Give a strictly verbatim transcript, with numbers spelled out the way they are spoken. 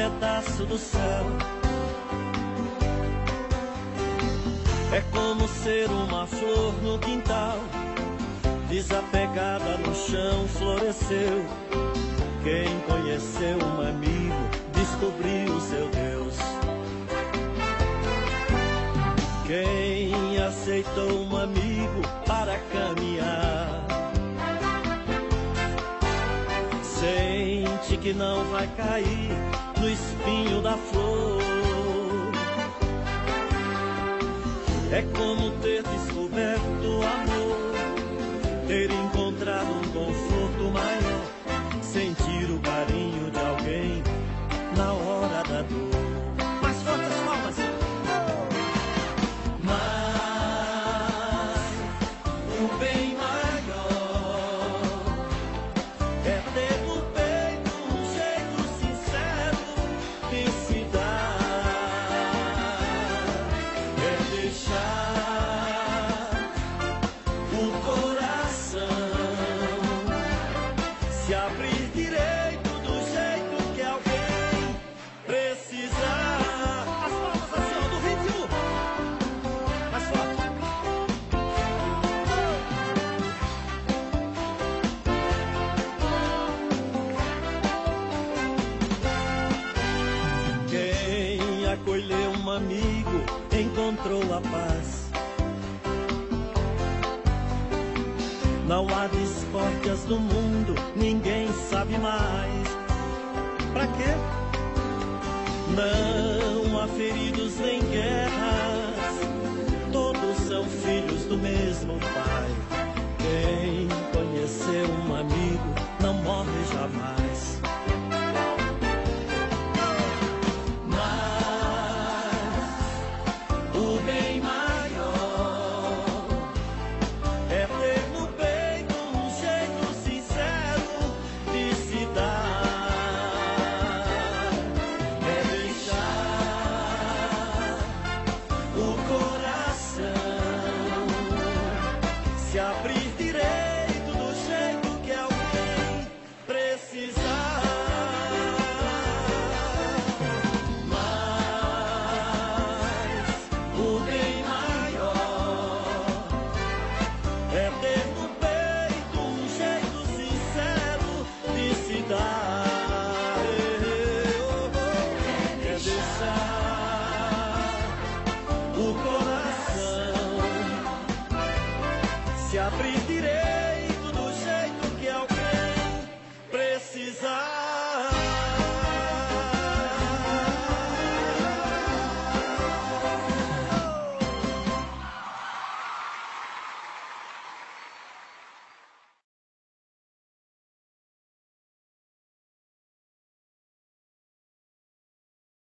pedaço do céu. É como ser uma flor no quintal, desapegada no chão, floresceu. Quem conheceu um amigo, descobriu seu Deus. Quem aceitou um amigo para caminhar, sente que não vai cair no espinho da flor. É como ter descoberto o amor, ter encontrado um conforto maior, sentir o carinho de alguém na hora da dor. Mais forte as palmas. Mas o bem maior é ter no peito um jeito sincero de se dar, é deixar o coração se abrir direito do jeito que alguém precisar. As palmas assim, ó, do ritmo. Mais forte. Quem acolheu um amigo encontrou a paz. Não há discórdias no mundo, ninguém sabe mais. Pra quê? Não há feridos nem guerras, todos são filhos do mesmo pai. Quem conheceu um amigo não morre jamais. Mas o bem maior é ter no peito um jeito sincero de se dar, é deixar o coração se abrir direito do jeito que alguém precisar. Mas o bem maior é ter no peito um jeito sincero de se dar, é deixar o coração se abrir direito